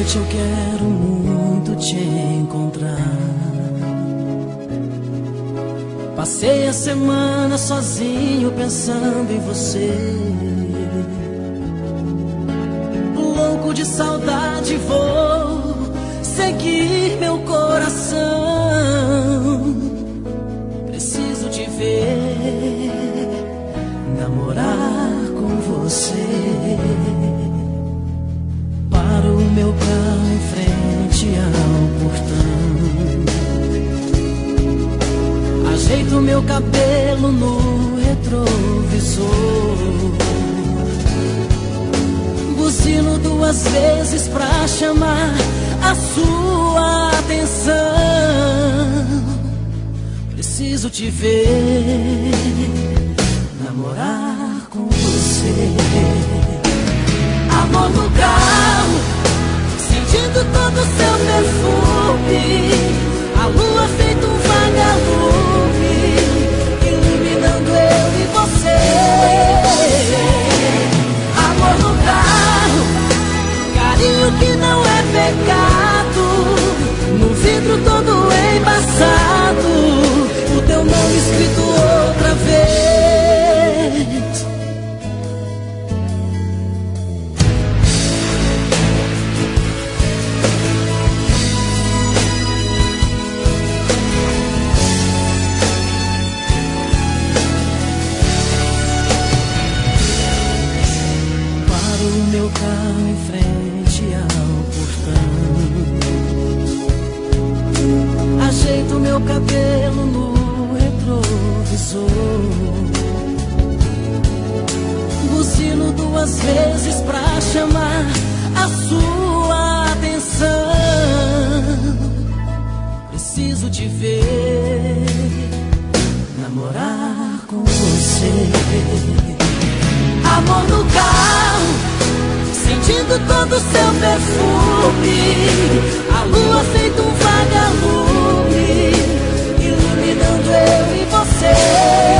noite eu quero muito te encontrar. Passei a semana sozinho pensando em você. Louco de saudade vou seguir meu coração. Preciso te ver, namorar com você. Paro o meu carro em frente ao portão. Ajeito meu cabelo no retrovisor. Buzino 2 vezes pra chamar a sua atenção. Preciso te ver, namorar com você. Amor no carro, sentindo todo o seu perfume. A lua feito um vagalume, iluminando eu e você. Amor no carro, carinho que não é pecado. No vidro todo embaçado, o teu nome escrito outra vez. Meu carro em frente ao portão. Ajeito meu cabelo no retrovisor. Buzino 2 vezes pra chamar a sua atenção. Preciso te ver, namorar com você. Amor no carro, sentindo todo o seu perfume. A lua feito um vagalume, iluminando eu e você.